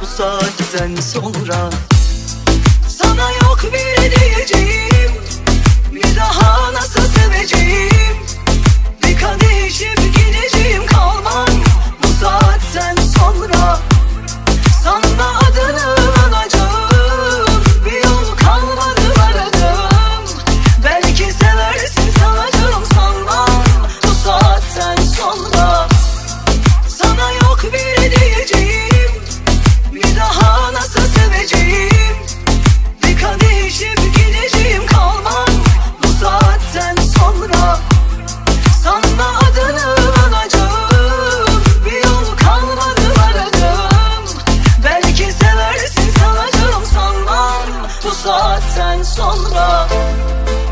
saatten sonra. Sana yok bir diyeceğim, bir daha nasıl seveceğim? Bir kadeh içip gideceğim